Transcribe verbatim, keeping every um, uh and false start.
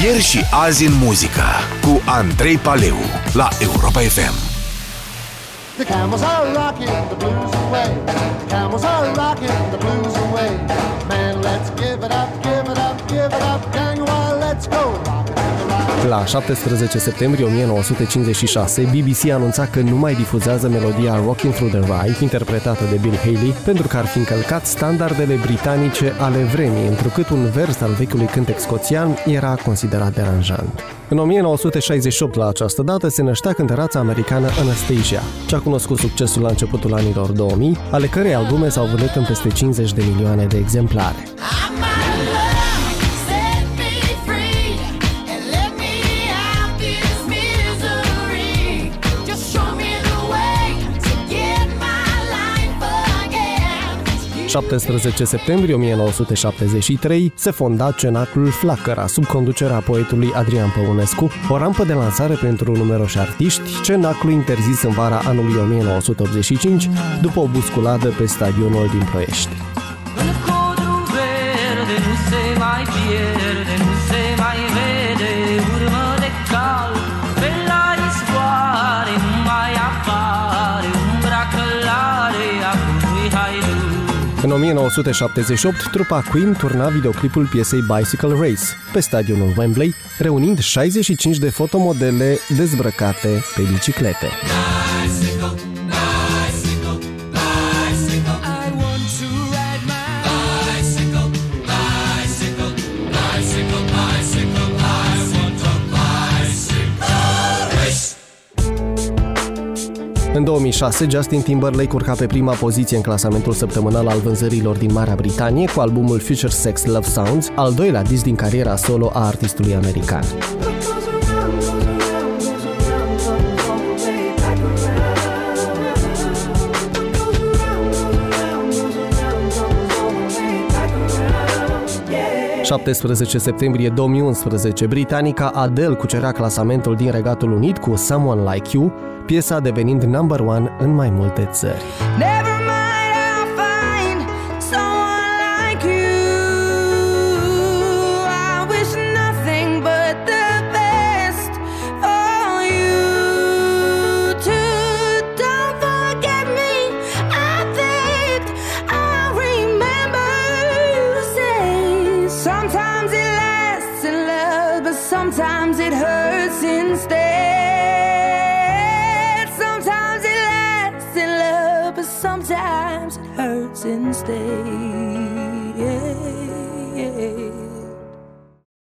Ieri și azi în muzică cu Andrei Paleu la Europa F M. The camels are rocking the blues away. The camels are rocking the blues away. Man, let's give it up, give it up, give it up, gang, while let's go rockin' the rock. La șaptesprezece septembrie o mie nouă sute cincizeci și șase, B B C anunța că nu mai difuzează melodia Rockin' Through the Rye, interpretată de Bill Haley, pentru că ar fi încălcat standardele britanice ale vremii, întrucât un vers al vechiului cântec scoțian era considerat deranjant. În o mie nouă sute șaizeci și opt, la această dată, se năștea cântăreața americană Anastasia, ce a cunoscut succesul la începutul anilor două mii, ale cărei albume s-au vândut în peste cincizeci de milioane de exemplare. șaptesprezece septembrie o mie nouă sute șaptezeci și trei se fonda Cenaclul Flacăra, sub conducerea poetului Adrian Păunescu, o rampă de lansare pentru numeroși artiști, cenaclu interzis în vara anului o mie nouă sute optzeci și cinci, după o busculadă pe stadionul din Ploiești. În codru verde nu se mai pierde, nu se mai vede urmă de cal, pe la izvoare nu mai apare umbra călare a unui haidu. În o mie nouă sute șaptezeci și opt, trupa Queen turna videoclipul piesei Bicycle Race pe stadionul Wembley, reunind șaizeci și cinci de fotomodele dezbrăcate pe biciclete. În două mii șase, Justin Timberlake urca pe prima poziție în clasamentul săptămânal al vânzărilor din Marea Britanie cu albumul Future Sex Love Sounds, al doilea disc din cariera solo a artistului american. șaptesprezece septembrie două mii unsprezece, britanica Adele cucerea clasamentul din Regatul Unit cu Someone Like You, piesa devenind number one în mai multe țări. Sometimes it hurts instead. Sometimes it lasts in love, but sometimes it hurts instead.